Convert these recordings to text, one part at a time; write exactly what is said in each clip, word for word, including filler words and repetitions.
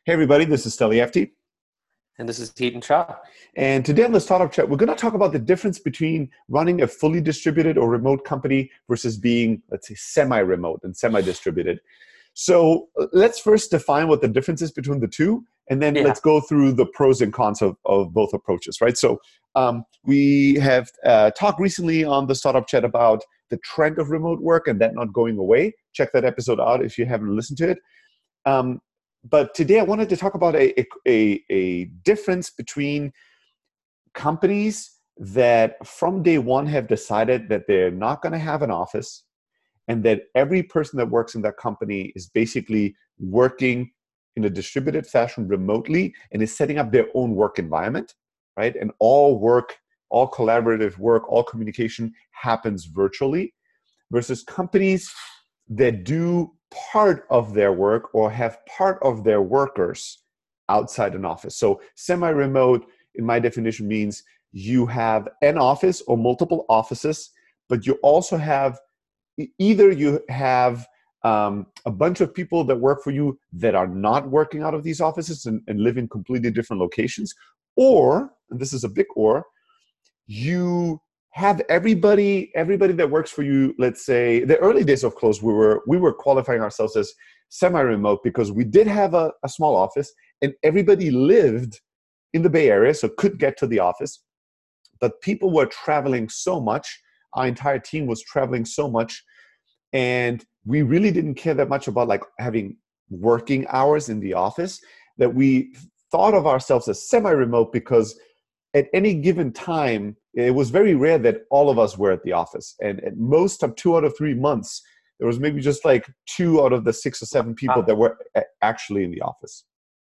Hey everybody, this is Steli Efti. And this is Heaton Shah. And today on the Startup Chat, we're going to talk about the difference between running a fully distributed or remote company versus being, let's say, semi-remote and semi-distributed. So uh, let's first define what the difference is between the two, and then Yeah. let's go through the pros and cons of, of both approaches, right? So um, we have uh, talked recently on the Startup Chat about the trend of remote work and that not going away. Check that episode out if you haven't listened to it. Um, but today I wanted to talk about a, a, a difference between companies that from day one have decided that they're not going to have an office and that every person that works in that company is basically working in a distributed fashion remotely and is setting up their own work environment, right? And all work, all collaborative work, all communication happens virtually versus companies that do part of their work or have part of their workers outside an office. So semi-remote, in my definition, means you have an office or multiple offices, but you also have either you have um, a bunch of people that work for you that are not working out of these offices and, and live in completely different locations, or, and this is a big or, you have everybody everybody that works for you. Let's say the early days of Close, we were we were qualifying ourselves as semi-remote because we did have a, a small office and everybody lived in the Bay Area, so could get to the office. But people were traveling so much, our entire team was traveling so much, and we really didn't care that much about like having working hours in the office, that we thought of ourselves as semi-remote because at any given time, it was very rare that all of us were at the office. And at most of two out of three months, there was maybe just like two out of the six or seven people Wow. that were actually in the office.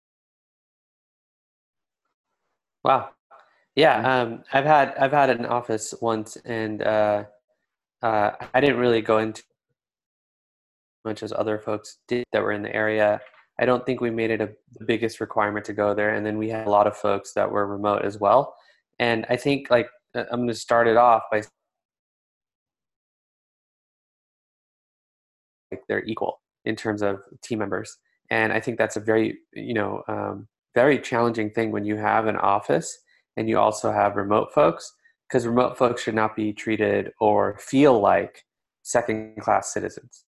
Wow. Yeah. Yeah. Um, I've had I've had an office once, and uh, uh, I didn't really go into much as other folks did that were in the area. I don't think we made it a, the biggest requirement to go there. And then we had a lot of folks that were remote as well. And I think like uh, I'm going to start it off by like they're equal in terms of team members. And I think that's a very, you know, um, very challenging thing when you have an office and you also have remote folks, because remote folks should not be treated or feel like second class citizens.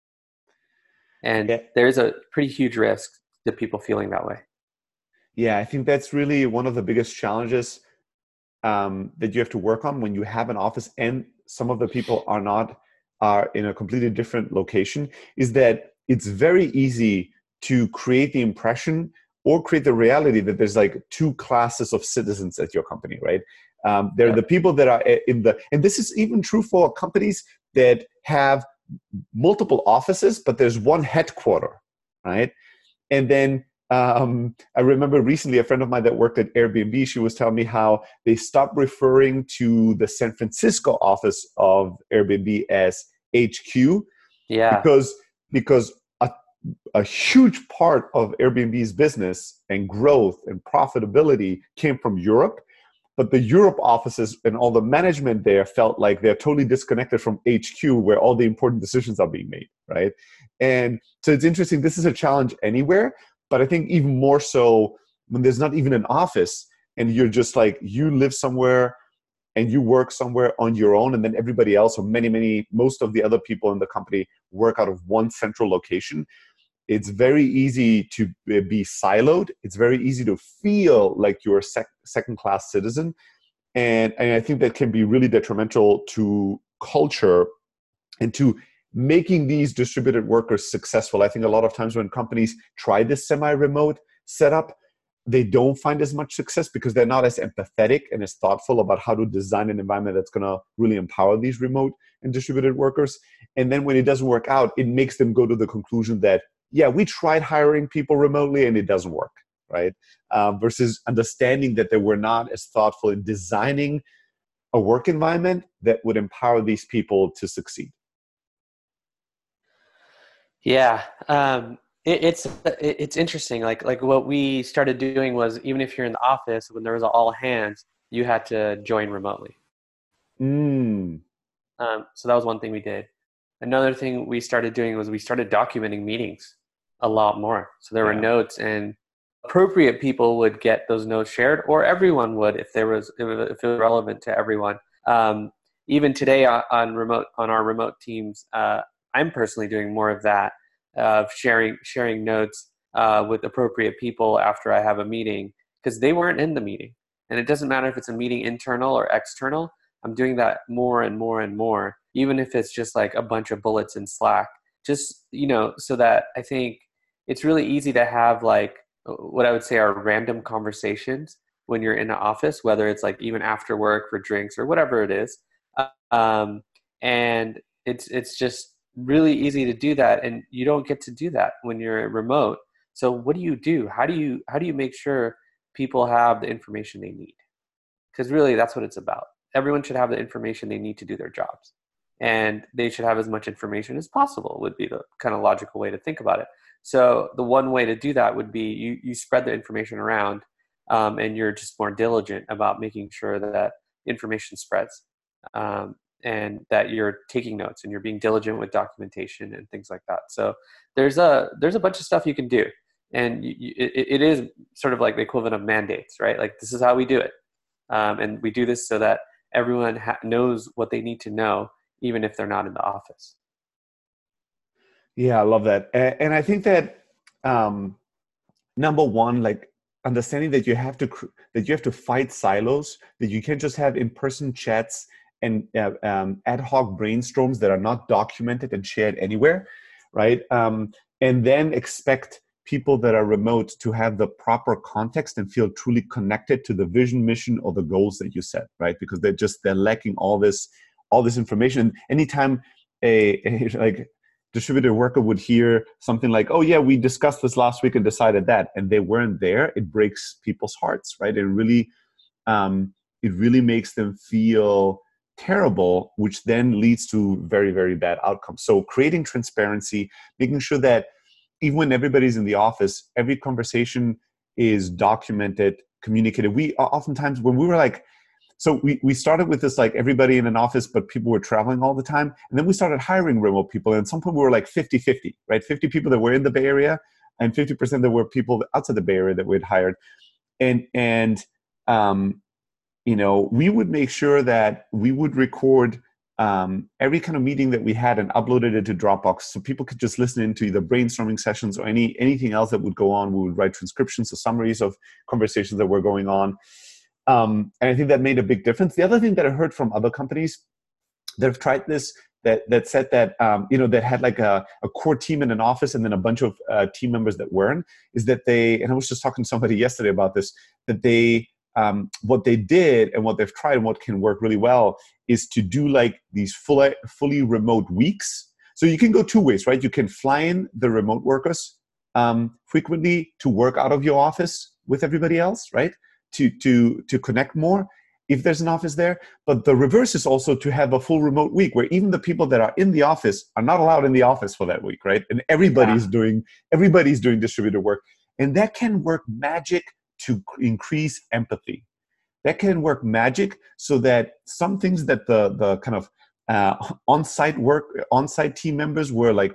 And Yeah. there's a pretty huge risk to people feeling that way. Yeah, I think that's really one of the biggest challenges um, that you have to work on when you have an office and some of the people are not are in a completely different location, is that it's very easy to create the impression or create the reality that there's like two classes of citizens at your company, right? Um, there are the Yep. people that are in the, and this is even true for companies that have multiple offices, but there's one headquarter, right? And then um, I remember recently a friend of mine that worked at Airbnb, she was telling me how they stopped referring to the San Francisco office of Airbnb as H Q Yeah. because, because a, a huge part of Airbnb's business and growth and profitability came from Europe. But the Europe offices and all the management there felt like they're totally disconnected from H Q where all the important decisions are being made, right? And so it's interesting. This is a challenge anywhere, but I think even more so when there's not even an office and you're just like, you live somewhere and you work somewhere on your own, and then everybody else or many, many, most of the other people in the company work out of one central location. It's very easy to be siloed. It's very easy to feel like you're a sec- second-class citizen. And, and I think that can be really detrimental to culture and to making these distributed workers successful. I think a lot of times when companies try this semi-remote setup, they don't find as much success because they're not as empathetic and as thoughtful about how to design an environment that's going to really empower these remote and distributed workers. And then when it doesn't work out, it makes them go to the conclusion that, yeah, we tried hiring people remotely and it doesn't work, right? Um, versus understanding that they were not as thoughtful in designing a work environment that would empower these people to succeed. Yeah. Um, it, it's it, it's interesting. Like like what we started doing was, even if you're in the office, when there was all hands, you had to join remotely. Mm, Um, so that was one thing we did. Another thing we started doing was we started documenting meetings a lot more. So there were yeah. notes, and appropriate people would get those notes shared, or everyone would if there was if it was relevant to everyone. Um, even today on, on remote on our remote teams, uh, I'm personally doing more of that, of uh, sharing sharing notes uh, with appropriate people after I have a meeting, because they weren't in the meeting. And it doesn't matter if it's a meeting internal or external. I'm doing that more and more and more, even if it's just like a bunch of bullets in Slack, just, you know, so that I think it's really easy to have like what I would say are random conversations when you're in the office, whether it's like even after work for drinks or whatever it is. Um, and it's, it's just really easy to do that. And you don't get to do that when you're remote. So what do you do? How do you, how do you make sure people have the information they need? Because really that's what it's about. Everyone should have the information they need to do their jobs. And they should have as much information as possible would be the kind of logical way to think about it. So the one way to do that would be you, you spread the information around, um, and you're just more diligent about making sure that information spreads, um, and that you're taking notes and you're being diligent with documentation and things like that. So there's a there's a bunch of stuff you can do, and you, you, it, it is sort of like the equivalent of mandates, right? Like this is how we do it, um, and we do this so that everyone ha- knows what they need to know, even if they're not in the office. Yeah, I love that. And I think that um, number one, like understanding that you have to that you have to fight silos, that you can't just have in-person chats and uh, um, ad hoc brainstorms that are not documented and shared anywhere, right? Um, and then expect people that are remote to have the proper context and feel truly connected to the vision, mission, or the goals that you set, right? Because they're just they're lacking all this all this information. Anytime a, a like distributed worker would hear something like, oh yeah, we discussed this last week and decided that, and they weren't there, it breaks people's hearts, right? It really, um, it really makes them feel terrible, which then leads to very, very bad outcomes. So creating transparency, making sure that even when everybody's in the office, every conversation is documented, communicated. We oftentimes, when we were like, So we, we started with this, like everybody in an office, but people were traveling all the time. And then we started hiring remote people. And at some point we were like fifty-fifty, right? fifty people that were in the Bay Area and fifty percent that were people outside the Bay Area that we'd hired. And, and um, you know, we would make sure that we would record um, every kind of meeting that we had and uploaded it to Dropbox so people could just listen into either brainstorming sessions or any anything else that would go on. We would write transcriptions or summaries of conversations that were going on. Um, and I think that made a big difference. The other thing that I heard from other companies that have tried this, that that said that, um, you know, that had like a, a core team in an office and then a bunch of uh, team members that weren't, is that they, and I was just talking to somebody yesterday about this, that they, um, what they did and what they've tried and what can work really well is to do like these fully, fully remote weeks. So you can go two ways, right? You can fly in the remote workers um, frequently to work out of your office with everybody else, right? to to to connect more if there's an office there. But the reverse is also to have a full remote week where even the people that are in the office are not allowed in the office for that week, right? And everybody's yeah. doing everybody's doing distributed work. And that can work magic to increase empathy. That can work magic so that some things that the the kind of uh, on-site work, on-site team members were like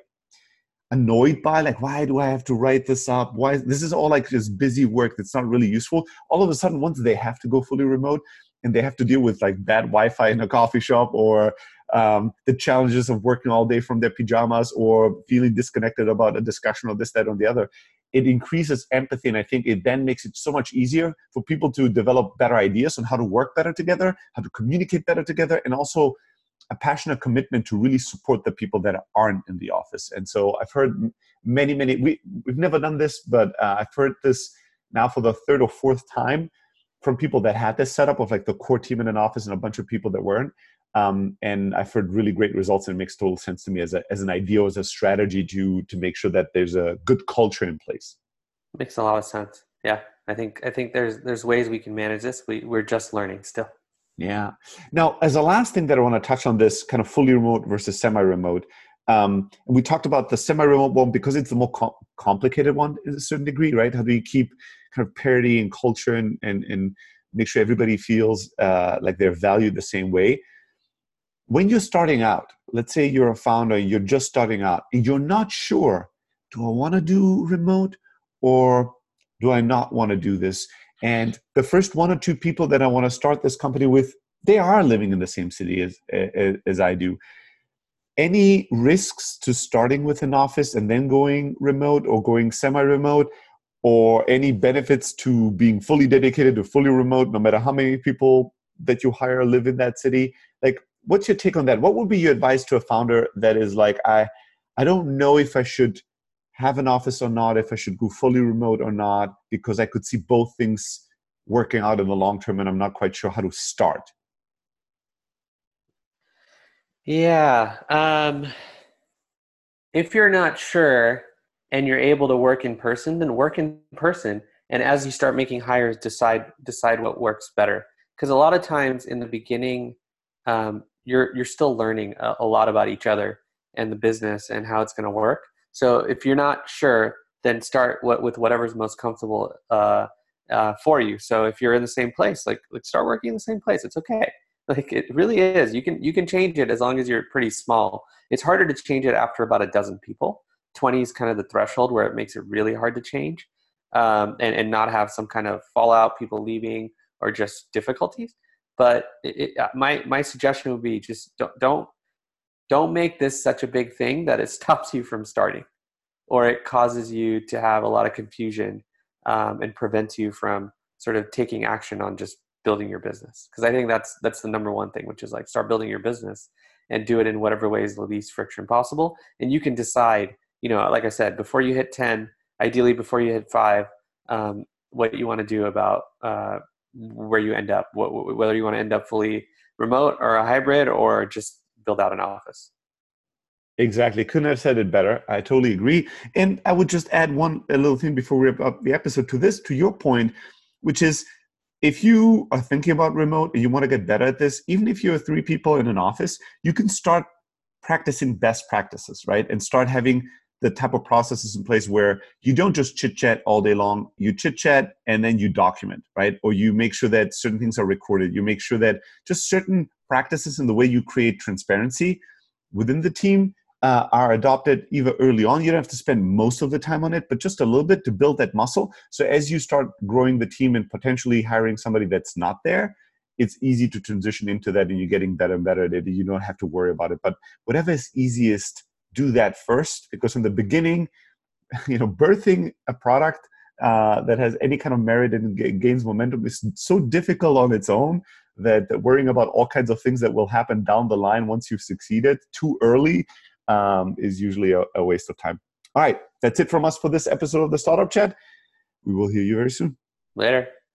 annoyed by, like, why do I have to write this up? Why this is all like this busy work that's not really useful. All of a sudden, once they have to go fully remote and they have to deal with like bad Wi-Fi in a coffee shop, or um, the challenges of working all day from their pajamas, or feeling disconnected about a discussion or this, that, or the other, it increases empathy. And I think it then makes it so much easier for people to develop better ideas on how to work better together, how to communicate better together, and also a passionate commitment to really support the people that aren't in the office. And so I've heard many, many, we, we've never done this, but uh, I've heard this now for the third or fourth time from people that had this setup of like the core team in an office and a bunch of people that weren't. Um, and I've heard really great results, and it makes total sense to me as a, as an idea, as a strategy to, to make sure that there's a good culture in place. Makes a lot of sense. Yeah. I think, I think there's, there's ways we can manage this. We, we're just learning still. Yeah. Now, as a last thing that I want to touch on, this kind of fully remote versus semi-remote, um, we talked about the semi-remote one because it's the more com- complicated one in a certain degree, right? How do you keep kind of parity and culture and, and, and make sure everybody feels uh, like they're valued the same way? When you're starting out, let's say you're a founder, you're just starting out, and you're not sure, do I want to do remote or do I not want to do this? And the first one or two people that I want to start this company with, they are living in the same city as, as, as I do. Any risks to starting with an office and then going remote or going semi-remote, or any benefits to being fully dedicated to fully remote, no matter how many people that you hire live in that city? Like, what's your take on that? What would be your advice to a founder that is like, I, I don't know if I should have an office or not, if I should go fully remote or not, because I could see both things working out in the long term and I'm not quite sure how to start? Yeah. Um, if you're not sure and you're able to work in person, then work in person. And as you start making hires, decide decide what works better. Because a lot of times in the beginning, um, you're you're still learning a, a lot about each other and the business and how it's going to work. So if you're not sure, then start what, with whatever's most comfortable uh, uh, for you. So if you're in the same place, like like start working in the same place. It's okay. Like it really is. You can you can change it as long as you're pretty small. It's harder to change it after about a dozen people. twenty is kind of the threshold where it makes it really hard to change, um, and and not have some kind of fallout, people leaving, or just difficulties. But it, it, my my suggestion would be just don't don't don't make this such a big thing that it stops you from starting, or it causes you to have a lot of confusion, um, and prevents you from sort of taking action on just building your business. Because I think that's that's the number one thing, which is like start building your business and do it in whatever way is the least friction possible. And you can decide, you know, like I said, before you hit ten, ideally before you hit five, um, what you want to do about uh, where you end up, what, whether you want to end up fully remote or a hybrid or just build out an office. Exactly. Couldn't have said it better. I totally agree. And I would just add one a little thing before we wrap up the episode to this, to your point, which is, if you are thinking about remote and you want to get better at this, even if you're three people in an office, you can start practicing best practices, right? And start having the type of processes in place where you don't just chit chat all day long. You chit chat and then you document, right? Or you make sure that certain things are recorded. You make sure that just certain practices in the way you create transparency within the team Uh, are adopted either early on. You don't have to spend most of the time on it, but just a little bit to build that muscle. So as you start growing the team and potentially hiring somebody that's not there, it's easy to transition into that and you're getting better and better at it. You don't have to worry about it. But whatever is easiest, do that first, because in the beginning, you know, birthing a product uh, that has any kind of merit and g- gains momentum is so difficult on its own that worrying about all kinds of things that will happen down the line once you've succeeded too early um, is usually a, a waste of time. All right, that's it from us for this episode of the Startup Chat. We will hear you very soon. Later.